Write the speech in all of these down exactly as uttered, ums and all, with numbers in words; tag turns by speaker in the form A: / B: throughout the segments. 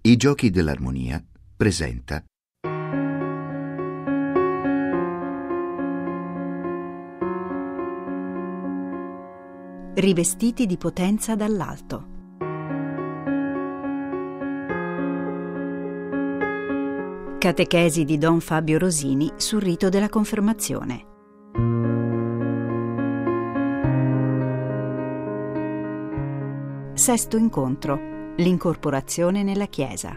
A: I Giochi dell'Armonia presenta
B: Rivestiti di potenza dall'alto. Catechesi di Don Fabio Rosini sul rito della confermazione. Sesto incontro. L'incorporazione nella Chiesa.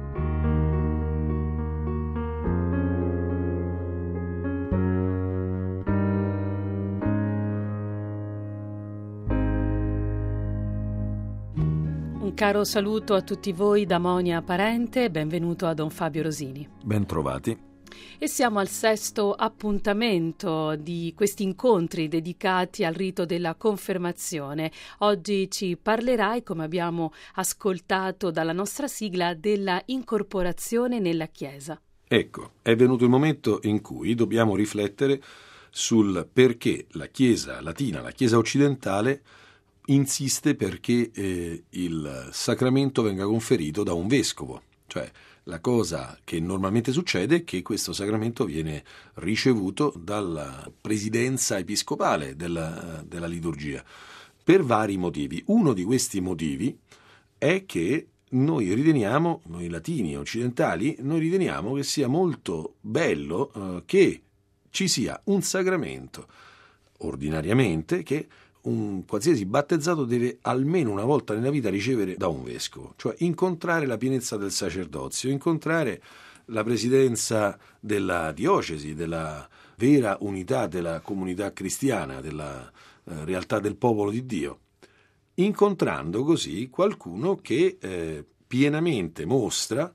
C: Un caro saluto a tutti voi da Monia Parente, benvenuto a Don Fabio Rosini.
D: Ben trovati.
C: E siamo al sesto appuntamento di questi incontri dedicati al rito della confermazione. Oggi ci parlerai, come abbiamo ascoltato dalla nostra sigla, della incorporazione nella Chiesa.
D: Ecco, è venuto il momento in cui dobbiamo riflettere sul perché la Chiesa latina, la Chiesa occidentale, insiste perché eh, il sacramento venga conferito da un vescovo. Cioè, la cosa che normalmente succede è che questo sacramento viene ricevuto dalla presidenza episcopale della, della liturgia, per vari motivi. Uno di questi motivi è che noi riteniamo, noi latini occidentali, noi riteniamo che sia molto bello eh, che ci sia un sacramento, ordinariamente, che un qualsiasi battezzato deve almeno una volta nella vita ricevere da un vescovo, cioè incontrare la pienezza del sacerdozio, incontrare la presidenza della diocesi, della vera unità della comunità cristiana, della eh, realtà del popolo di Dio, incontrando così qualcuno che eh, pienamente mostra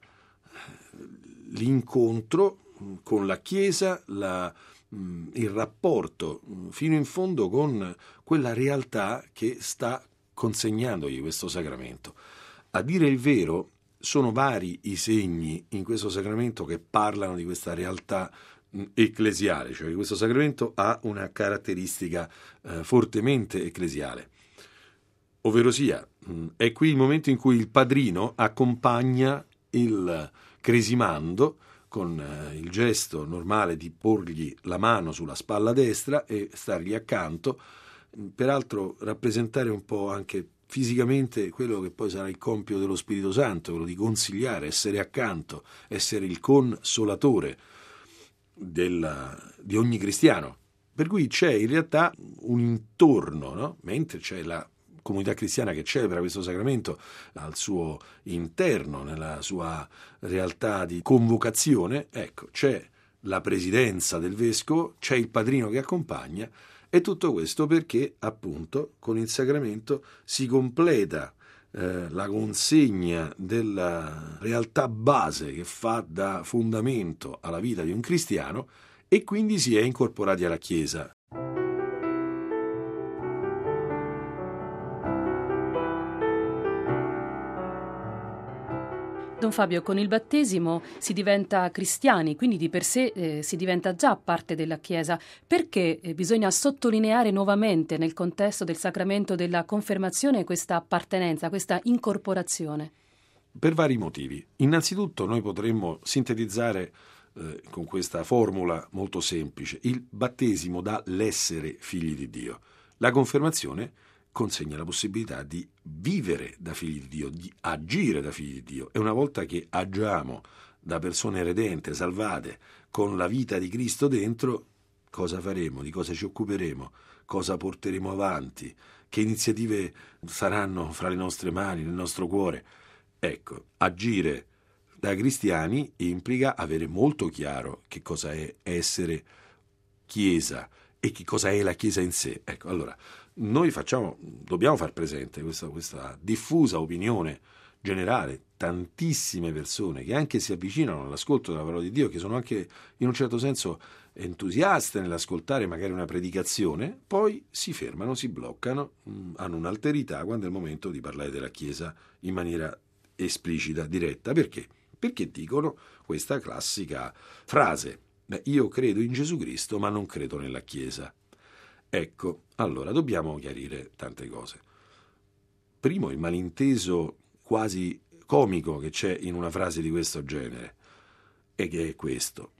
D: l'incontro con la Chiesa, la il rapporto fino in fondo con quella realtà che sta consegnandogli questo sacramento. A dire il vero, sono vari i segni in questo sacramento che parlano di questa realtà ecclesiale, cioè che questo sacramento ha una caratteristica eh, fortemente ecclesiale. Ovverosia, è qui il momento in cui il padrino accompagna il cresimando con eh, il gesto normale di porgli la mano sulla spalla destra e stargli accanto, peraltro rappresentare un po' anche fisicamente quello che poi sarà il compito dello Spirito Santo, quello di consigliare, essere accanto, essere il consolatore della, di ogni cristiano. Per cui c'è in realtà un intorno, no? Mentre c'è la comunità cristiana che celebra questo sacramento al suo interno, nella sua realtà di convocazione, ecco, c'è la presidenza del vescovo, c'è il padrino che accompagna, e tutto questo perché appunto con il sacramento si completa eh, la consegna della realtà base che fa da fondamento alla vita di un cristiano, e quindi si è incorporati alla Chiesa.
C: Don Fabio, con il battesimo si diventa cristiani, quindi di per sé eh, si diventa già parte della Chiesa. Perché eh, bisogna sottolineare nuovamente nel contesto del sacramento della confermazione questa appartenenza, questa incorporazione?
D: Per vari motivi. Innanzitutto noi potremmo sintetizzare eh, con questa formula molto semplice: il battesimo dà l'essere figli di Dio. La confermazione consegna la possibilità di vivere da figli di Dio, di agire da figli di Dio. E una volta che agiamo da persone redente, salvate, con la vita di Cristo dentro, cosa faremo? Di cosa ci occuperemo? Cosa porteremo avanti? Che iniziative saranno fra le nostre mani, nel nostro cuore? Ecco, agire da cristiani implica avere molto chiaro che cosa è essere Chiesa e che cosa è la Chiesa in sé. Ecco, allora, noi facciamo, dobbiamo far presente questa, questa diffusa opinione generale, tantissime persone che anche si avvicinano all'ascolto della parola di Dio, che sono anche in un certo senso entusiaste nell'ascoltare magari una predicazione, poi si fermano, si bloccano, mh, hanno un'alterità quando è il momento di parlare della Chiesa in maniera esplicita, diretta. Perché? Perché dicono questa classica frase: io credo in Gesù Cristo ma non credo nella Chiesa. Ecco, allora dobbiamo chiarire tante cose. Primo, il malinteso quasi comico che c'è in una frase di questo genere, e che è questo.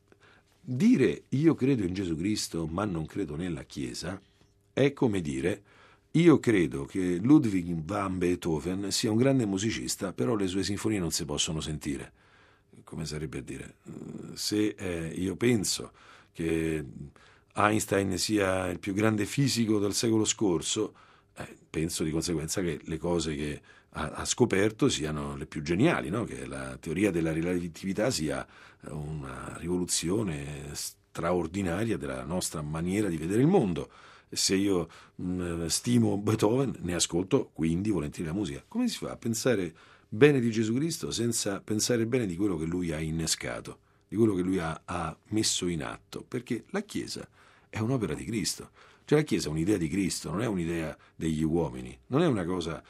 D: Dire io credo in Gesù Cristo ma non credo nella Chiesa è come dire io credo che Ludwig van Beethoven sia un grande musicista, però le sue sinfonie non si possono sentire. Come sarebbe a dire, se eh, io penso che Einstein sia il più grande fisico del secolo scorso, eh, penso di conseguenza che le cose che ha, ha scoperto siano le più geniali, no? Che la teoria della relatività sia una rivoluzione straordinaria della nostra maniera di vedere il mondo. Se io mh, stimo Beethoven, ne ascolto quindi volentieri la musica. Come si fa a pensare bene di Gesù Cristo senza pensare bene di quello che lui ha innescato, di quello che lui ha, ha messo in atto? Perché la Chiesa è un'opera di Cristo. Cioè la Chiesa è un'idea di Cristo, non è un'idea degli uomini, non è una cosa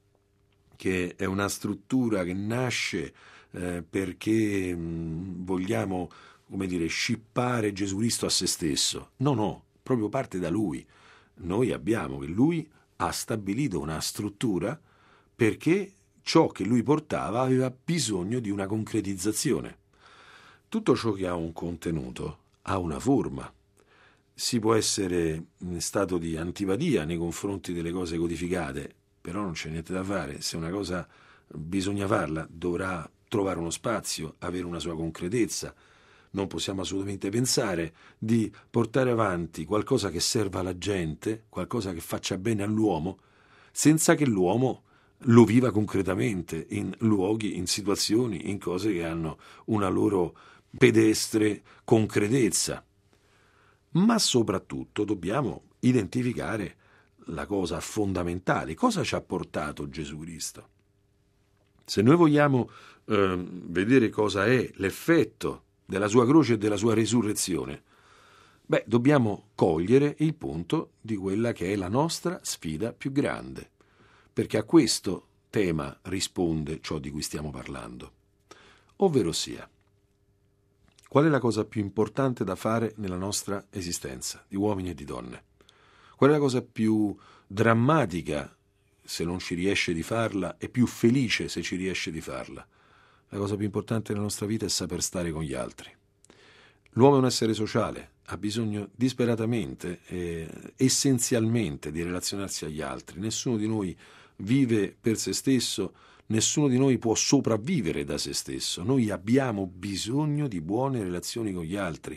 D: che è una struttura che nasce eh, perché mh, vogliamo, come dire, scippare Gesù Cristo a se stesso. No, no, proprio parte da Lui. Noi abbiamo che Lui ha stabilito una struttura perché ciò che Lui portava aveva bisogno di una concretizzazione. Tutto ciò che ha un contenuto ha una forma. Si può essere in stato di antipatia nei confronti delle cose codificate, però non c'è niente da fare. Se una cosa bisogna farla, dovrà trovare uno spazio, avere una sua concretezza. Non possiamo assolutamente pensare di portare avanti qualcosa che serva alla gente, qualcosa che faccia bene all'uomo, senza che l'uomo lo viva concretamente in luoghi, in situazioni, in cose che hanno una loro pedestre concretezza. Ma soprattutto dobbiamo identificare la cosa fondamentale. Cosa ci ha portato Gesù Cristo? Se noi vogliamo eh, vedere cosa è l'effetto della sua croce e della sua risurrezione, beh, dobbiamo cogliere il punto di quella che è la nostra sfida più grande, perché a questo tema risponde ciò di cui stiamo parlando. Ovvero sia, qual è la cosa più importante da fare nella nostra esistenza, di uomini e di donne? Qual è la cosa più drammatica se non ci riesce di farla e più felice se ci riesce di farla? La cosa più importante nella nostra vita è saper stare con gli altri. L'uomo è un essere sociale, ha bisogno disperatamente e essenzialmente di relazionarsi agli altri. Nessuno di noi vive per se stesso, nessuno di noi può sopravvivere da se stesso. Noi abbiamo bisogno di buone relazioni con gli altri.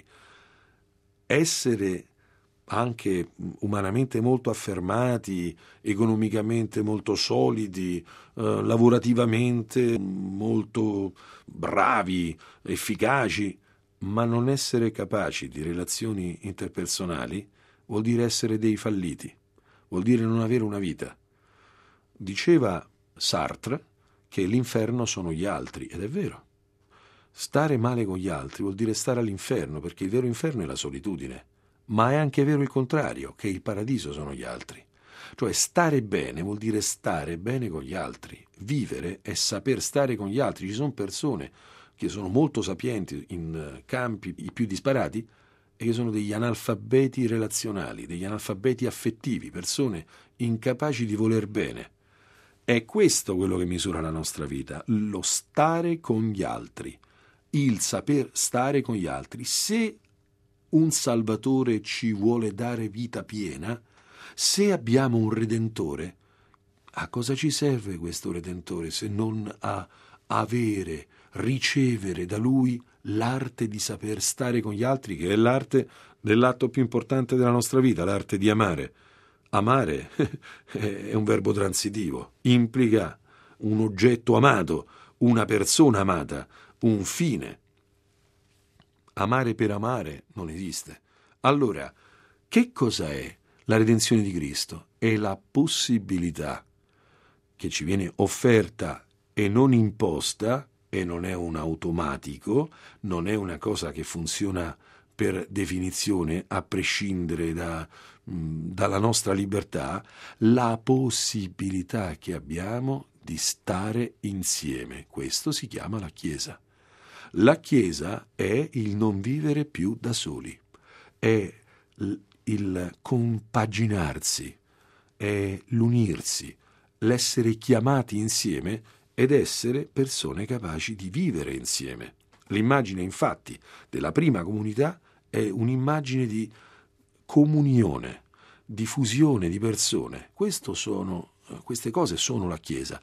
D: Essere anche umanamente molto affermati, economicamente molto solidi, eh, lavorativamente molto bravi, efficaci, ma non essere capaci di relazioni interpersonali vuol dire essere dei falliti, vuol dire non avere una vita. Diceva Sartre che l'inferno sono gli altri, ed è vero. Stare male con gli altri vuol dire stare all'inferno, perché il vero inferno è la solitudine. Ma è anche vero il contrario, che il paradiso sono gli altri. Cioè stare bene vuol dire stare bene con gli altri. Vivere è saper stare con gli altri. Ci sono persone che sono molto sapienti in campi i più disparati e che sono degli analfabeti relazionali, degli analfabeti affettivi, persone incapaci di voler bene. È questo quello che misura la nostra vita, lo stare con gli altri, il saper stare con gli altri. Se un Salvatore ci vuole dare vita piena, se abbiamo un Redentore, a cosa ci serve questo Redentore se non a avere, ricevere da Lui l'arte di saper stare con gli altri, che è l'arte dell'atto più importante della nostra vita, l'arte di amare. Amare è un verbo transitivo, implica un oggetto amato, una persona amata, un fine. Amare per amare non esiste. Allora, che cosa è la redenzione di Cristo? È la possibilità che ci viene offerta e non imposta, e non è un automatico, non è una cosa che funziona per definizione, a prescindere da, mh, dalla nostra libertà, la possibilità che abbiamo di stare insieme. Questo si chiama la Chiesa. La Chiesa è il non vivere più da soli, è il compaginarsi, è l'unirsi, l'essere chiamati insieme ed essere persone capaci di vivere insieme. L'immagine, infatti, della prima comunità è un'immagine di comunione, di fusione di persone. Questo sono, queste cose sono la Chiesa.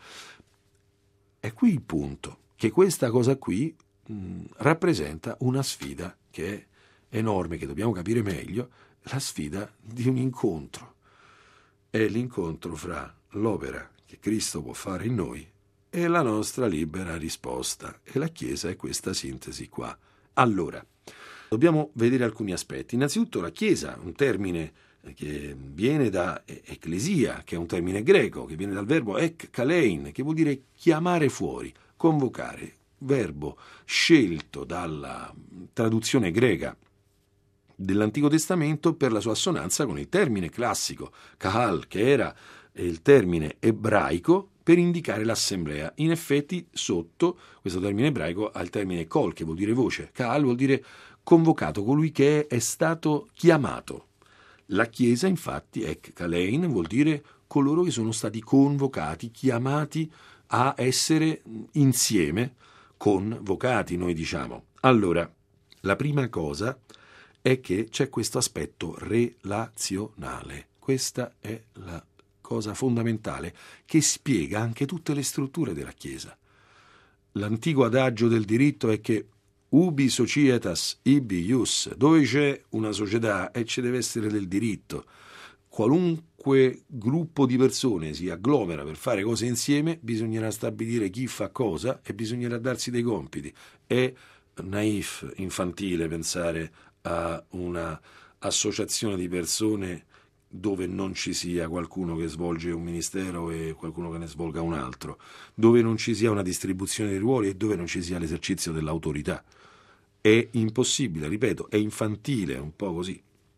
D: È qui il punto, che questa cosa qui mh, rappresenta una sfida che è enorme, che dobbiamo capire meglio, la sfida di un incontro. È l'incontro fra l'opera che Cristo può fare in noi e la nostra libera risposta. E la Chiesa è questa sintesi qua. Allora, dobbiamo vedere alcuni aspetti. Innanzitutto la Chiesa, un termine che viene da ecclesia, che è un termine greco, che viene dal verbo ek kalein, che vuol dire chiamare fuori, convocare, verbo scelto dalla traduzione greca dell'Antico Testamento per la sua assonanza con il termine classico kahal, che era il termine ebraico per indicare l'assemblea. In effetti, sotto questo termine ebraico ha il termine kol, che vuol dire voce. Kahal vuol dire convocato, colui che è stato chiamato. La Chiesa, infatti, ek kalein, vuol dire coloro che sono stati convocati, chiamati a essere insieme, convocati, noi diciamo. Allora, la prima cosa è che c'è questo aspetto relazionale. Questa è la cosa fondamentale che spiega anche tutte le strutture della Chiesa. L'antico adagio del diritto è che ubi societas ibi ius, dove c'è una società e ci deve essere del diritto. Qualunque gruppo di persone si agglomera per fare cose insieme, bisognerà stabilire chi fa cosa e bisognerà darsi dei compiti. È naif, infantile pensare a una associazione di persone dove non ci sia qualcuno che svolge un ministero e qualcuno che ne svolga un altro, dove non ci sia una distribuzione dei ruoli e dove non ci sia l'esercizio dell'autorità. È impossibile, ripeto, è infantile, un po' così,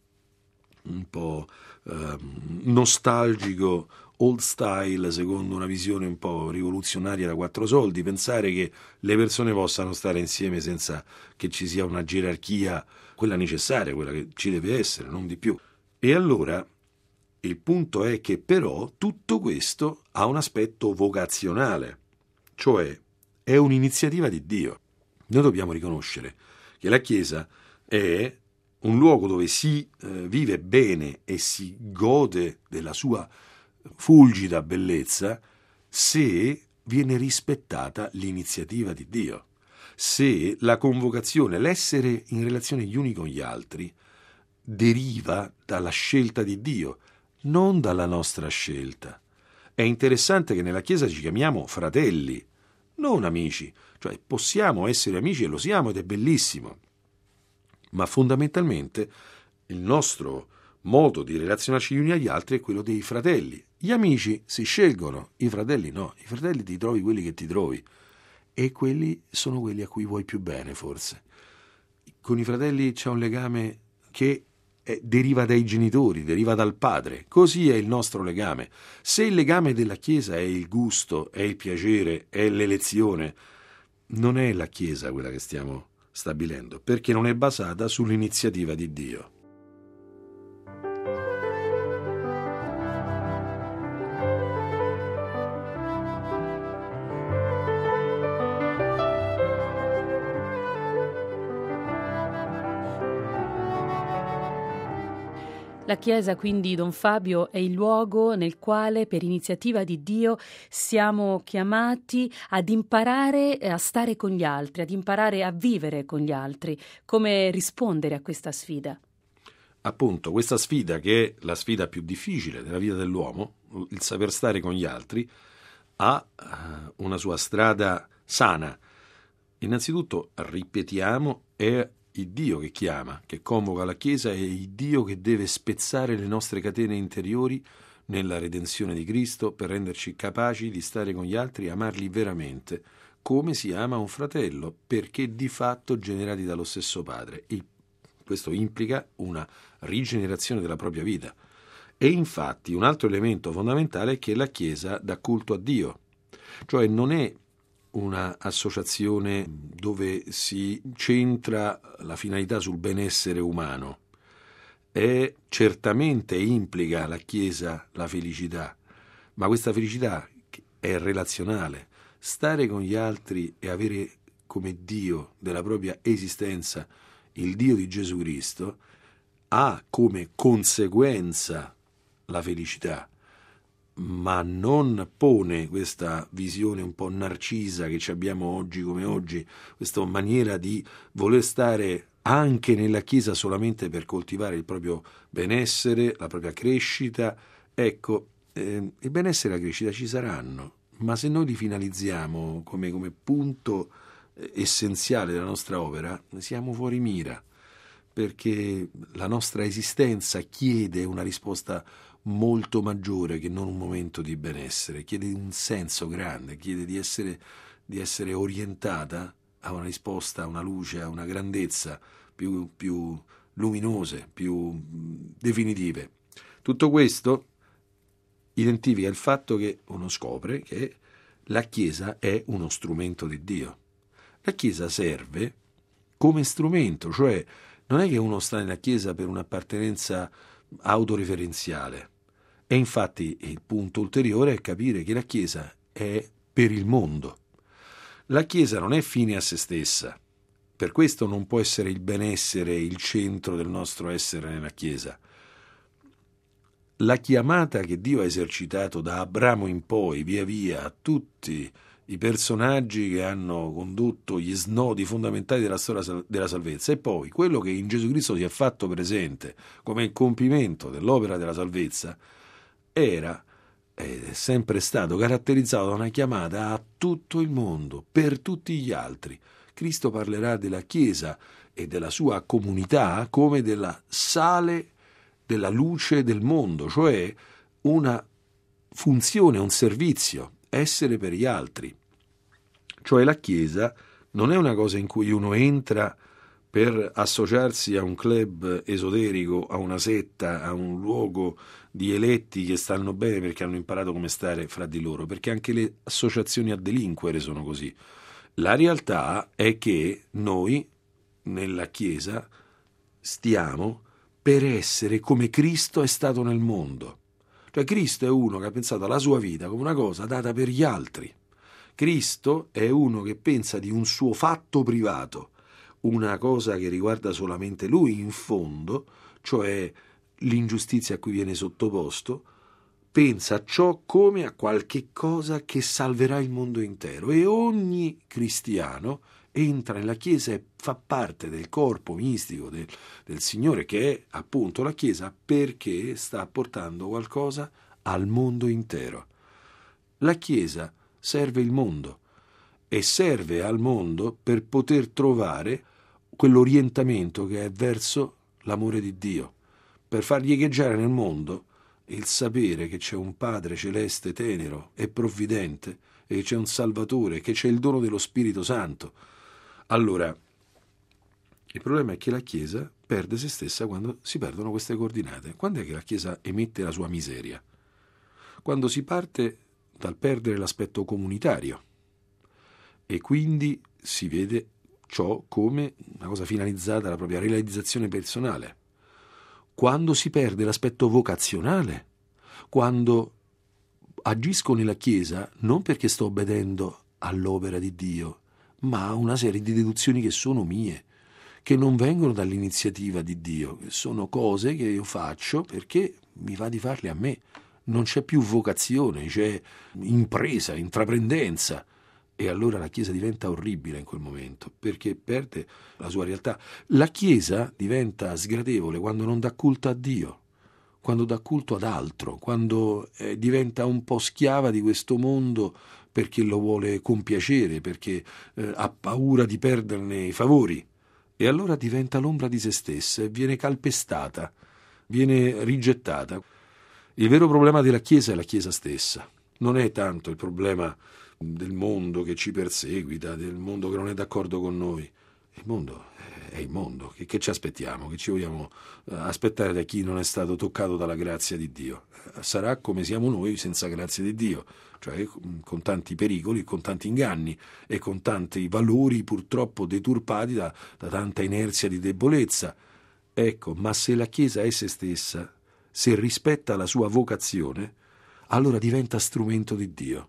D: un po' eh, nostalgico, old style, secondo una visione un po' rivoluzionaria da quattro soldi, pensare che le persone possano stare insieme senza che ci sia una gerarchia, quella necessaria, quella che ci deve essere, non di più. E allora il punto è che però tutto questo ha un aspetto vocazionale, cioè è un'iniziativa di Dio. Noi dobbiamo riconoscere che la Chiesa è un luogo dove si eh, vive bene e si gode della sua fulgida bellezza se viene rispettata l'iniziativa di Dio, se la convocazione, l'essere in relazione gli uni con gli altri deriva dalla scelta di Dio, non dalla nostra scelta. È interessante che nella Chiesa ci chiamiamo fratelli, non amici, cioè possiamo essere amici e lo siamo ed è bellissimo, ma fondamentalmente il nostro modo di relazionarci gli uni agli altri è quello dei fratelli. Gli amici si scelgono, i fratelli no, i fratelli ti trovi quelli che ti trovi e quelli sono quelli a cui vuoi più bene forse. Con i fratelli c'è un legame che Eh, deriva dai genitori, deriva dal padre. Così è il nostro legame. Se il legame della Chiesa è il gusto, è il piacere, è l'elezione, non è la Chiesa quella che stiamo stabilendo, perché non è basata sull'iniziativa di Dio.
C: La Chiesa, quindi, Don Fabio, è il luogo nel quale, per iniziativa di Dio, siamo chiamati ad imparare a stare con gli altri, ad imparare a vivere con gli altri. Come rispondere a questa sfida?
D: Appunto, questa sfida, che è la sfida più difficile della vita dell'uomo, il saper stare con gli altri, ha una sua strada sana. Innanzitutto, ripetiamo, è il Dio che chiama, che convoca la Chiesa, è il Dio che deve spezzare le nostre catene interiori nella redenzione di Cristo per renderci capaci di stare con gli altri e amarli veramente, come si ama un fratello, perché di fatto generati dallo stesso Padre. Il, questo implica una rigenerazione della propria vita. E infatti un altro elemento fondamentale è che la Chiesa dà culto a Dio, cioè non è una associazione dove si centra la finalità sul benessere umano. E certamente implica la Chiesa la felicità, ma questa felicità è relazionale. stare con gli altri e avere come Dio della propria esistenza il Dio di Gesù Cristo ha come conseguenza la felicità, ma non pone questa visione un po' narcisa che ci abbiamo oggi come oggi, questa maniera di voler stare anche nella Chiesa solamente per coltivare il proprio benessere, la propria crescita. Ecco, eh, il benessere e la crescita ci saranno, ma se noi li finalizziamo come, come punto essenziale della nostra opera, siamo fuori mira, perché la nostra esistenza chiede una risposta molto maggiore che non un momento di benessere, chiede un senso grande, chiede di essere, di essere orientata a una risposta, a una luce, a una grandezza più, più luminose, più definitive. Tutto questo identifica il fatto che uno scopre che la Chiesa è uno strumento di Dio. La Chiesa serve come strumento, cioè non è che uno sta nella Chiesa per un'appartenenza autoreferenziale. E infatti il punto ulteriore è capire che la Chiesa è per il mondo. La Chiesa non è fine a se stessa, per questo non può essere il benessere il centro del nostro essere nella Chiesa. La chiamata che Dio ha esercitato da Abramo in poi, via via, a tutti i personaggi che hanno condotto gli snodi fondamentali della storia della salvezza, e poi quello che in Gesù Cristo si è fatto presente come il compimento dell'opera della salvezza, era è sempre stato caratterizzato da una chiamata a tutto il mondo, per tutti gli altri. Cristo parlerà della Chiesa e della sua comunità come della sale, della luce del mondo, cioè una funzione, un servizio, essere per gli altri. Cioè la Chiesa non è una cosa in cui uno entra per associarsi a un club esoterico, a una setta, a un luogo di eletti che stanno bene perché hanno imparato come stare fra di loro, perché anche le associazioni a delinquere sono così. La realtà è che noi nella Chiesa stiamo per essere come Cristo è stato nel mondo. Cioè Cristo è uno che ha pensato alla sua vita come una cosa data per gli altri. Cristo è uno che pensa di un suo fatto privato, una cosa che riguarda solamente lui in fondo, cioè l'ingiustizia a cui viene sottoposto, pensa a ciò come a qualche cosa che salverà il mondo intero, e ogni cristiano entra nella Chiesa e fa parte del corpo mistico del, del Signore, che è appunto la Chiesa, perché sta portando qualcosa al mondo intero. La Chiesa serve il mondo e serve al mondo per poter trovare quell'orientamento che è verso l'amore di Dio, per fargli echeggiare nel mondo il sapere che c'è un Padre celeste tenero e provvidente, e che c'è un Salvatore, che c'è il dono dello Spirito Santo. Allora, il problema è che la Chiesa perde se stessa quando si perdono queste coordinate. Quando è che la Chiesa emette la sua miseria? Quando si parte dal perdere l'aspetto comunitario e quindi si vede ciò come una cosa finalizzata alla propria realizzazione personale. Quando si perde l'aspetto vocazionale, quando agisco nella Chiesa non perché sto obbedendo all'opera di Dio, ma a una serie di deduzioni che sono mie, che non vengono dall'iniziativa di Dio, che sono cose che io faccio perché mi va di farle a me. Non c'è più vocazione, c'è impresa, intraprendenza. E allora la Chiesa diventa orribile in quel momento, perché perde la sua realtà. La Chiesa diventa sgradevole quando non dà culto a Dio, quando dà culto ad altro, quando eh, diventa un po' schiava di questo mondo perché lo vuole compiacere, perché eh, ha paura di perderne i favori. E allora diventa l'ombra di se stessa e viene calpestata, viene rigettata. Il vero problema della Chiesa è la Chiesa stessa. Non è tanto il problema del mondo che ci perseguita, del mondo che non è d'accordo con noi. Il mondo è il mondo. Che, che ci aspettiamo? Che ci vogliamo aspettare da chi non è stato toccato dalla grazia di Dio? Sarà come siamo noi senza grazia di Dio, cioè con tanti pericoli, con tanti inganni e con tanti valori purtroppo deturpati da, da tanta inerzia di debolezza. Ecco, ma se la Chiesa è se stessa, se rispetta la sua vocazione, allora diventa strumento di Dio.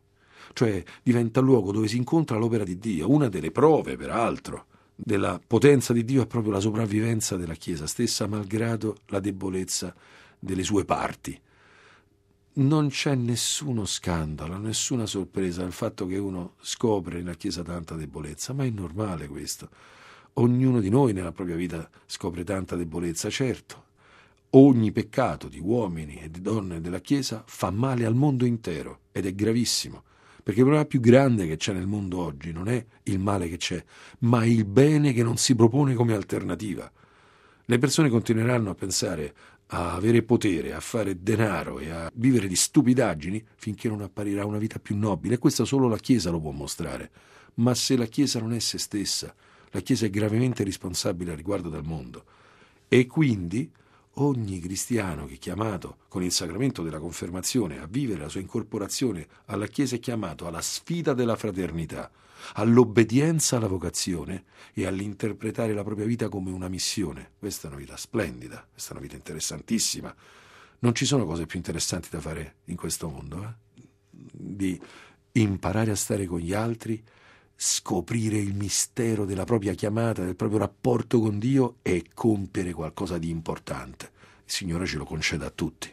D: cioè diventa il luogo dove si incontra l'opera di Dio. Una delle prove, peraltro, della potenza di Dio è proprio la sopravvivenza della Chiesa stessa, malgrado la debolezza delle sue parti. Non c'è nessuno scandalo, nessuna sorpresa nel fatto che uno scopre nella Chiesa tanta debolezza, ma è normale questo. Ognuno di noi nella propria vita scopre tanta debolezza, certo. Ogni peccato di uomini e di donne della Chiesa fa male al mondo intero ed è gravissimo, perché il problema più grande che c'è nel mondo oggi non è il male che c'è, ma il bene che non si propone come alternativa. Le persone continueranno a pensare a avere potere, a fare denaro e a vivere di stupidaggini finché non apparirà una vita più nobile, e questo solo la Chiesa lo può mostrare. Ma se la Chiesa non è se stessa, la Chiesa è gravemente responsabile a riguardo del mondo, e quindi ogni cristiano che è chiamato con il sacramento della confermazione a vivere la sua incorporazione alla Chiesa è chiamato alla sfida della fraternità, all'obbedienza alla vocazione e all'interpretare la propria vita come una missione. Questa è una vita splendida, questa è una vita interessantissima. Non ci sono cose più interessanti da fare in questo mondo, eh? Di imparare a stare con gli altri, scoprire il mistero della propria chiamata, del proprio rapporto con Dio e compiere qualcosa di importante. Il Signore ce lo conceda a tutti.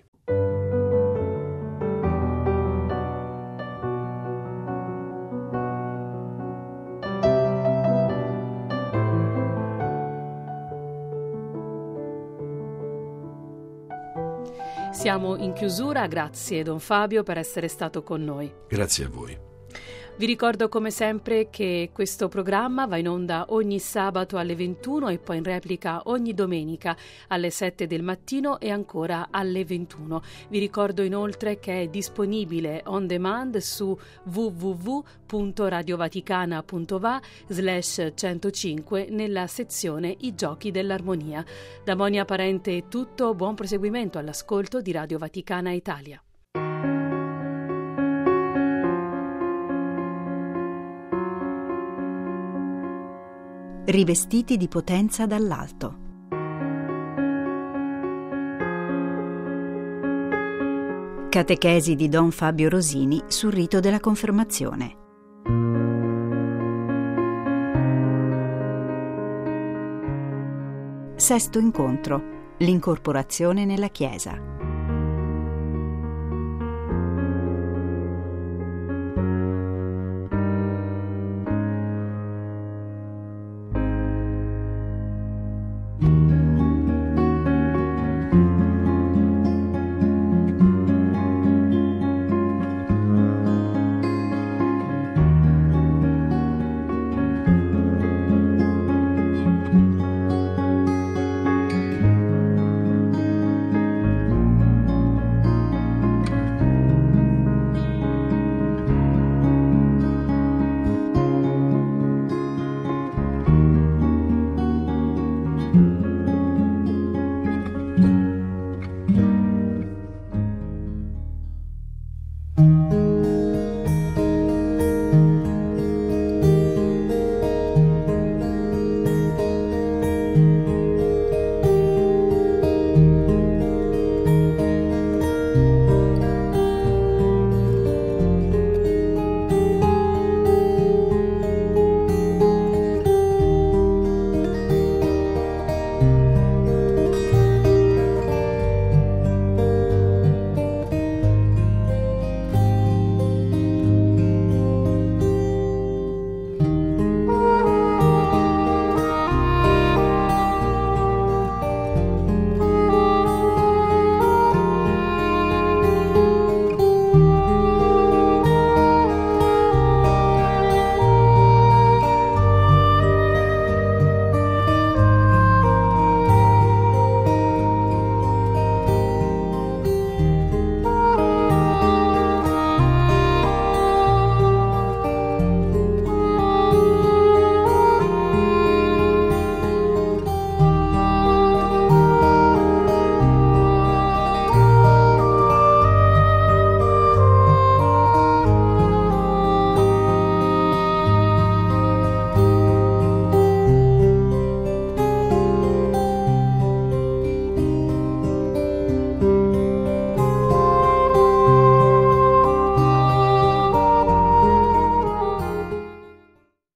C: Siamo in chiusura, grazie Don Fabio per essere stato con noi.
D: Grazie a voi.
C: Vi ricordo come sempre che questo programma va in onda ogni sabato alle ventuno e poi in replica ogni domenica alle sette del mattino e ancora alle ventuno. Vi ricordo inoltre che è disponibile on demand su w w w punto radiovaticana punto va slash centocinque nella sezione I giochi dell'armonia. Da Monia Parente è tutto, buon proseguimento all'ascolto di Radio Vaticana Italia.
B: Rivestiti di potenza dall'alto. Catechesi di Don Fabio Rosini sul rito della confermazione. Sesto incontro: l'incorporazione nella Chiesa.